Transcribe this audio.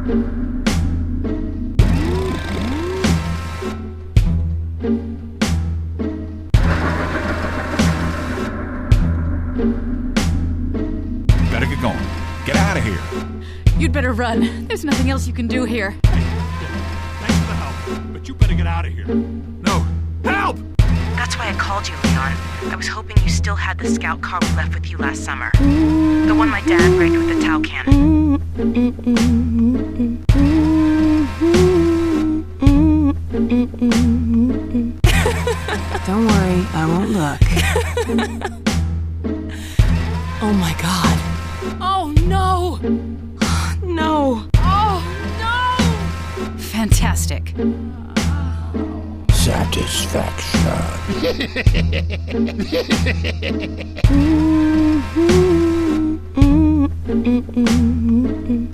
Better get going. Get out of here. You'd better run. There's nothing else you can do here. Thanks for the help, but you better get out of here. No. Help! That's why I called you, Leon. I was hoping you still had the scout car we left with you last summer. The one my dad rigged with the towel cannon. Don't worry, I won't look. Oh my god. Oh, no! No. Oh, no! Fantastic. Satisfaction.